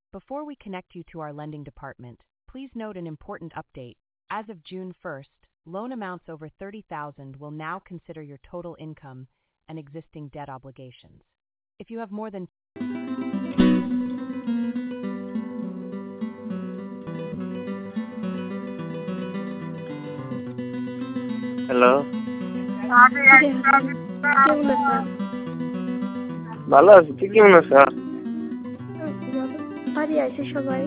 Before we connect you to our lending department, please note an important update. As of June 1st, loan amounts over $30,000 will now consider your total income and existing debt obligations. If you have more than hello, কেমন আছো? ভালো আছি। তুই কেমন আছো? বাড়ি আছে সবাই?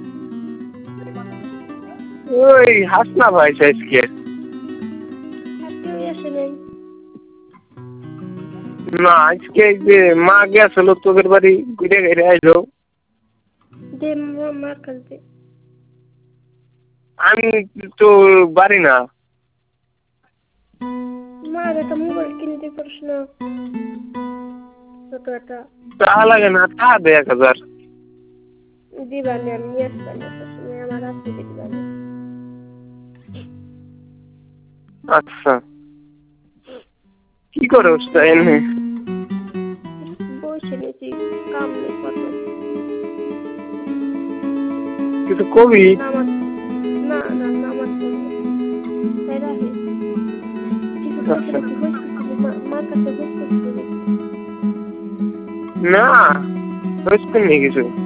ওই হাসনা ভাই আজকে কেউ আসে নাই? না, আজকে যে মা গেছিল তোদের বাড়ি ঘুরে ঘুরে আইলো। দে মার কাছে। আমি তো বাড়ি না। মার একটা মোবাইল কিনতে পারিস না? ছোট একটা টাকা লাগে না, টাকা দে 1000। দিবানি আমি নিয়ে আসবানি, তুমি আমার হাতে দিবানি। আচ্ছা, কি করছ তাই এনে? বসে গেছি, কাম নেই কত। কিছু কবি? নামাজ না না নামাজ পড়বো তাই রাখি। কিছু আচ্ছা। মার কাছে বসে না, বুঝতে নেই কিছু।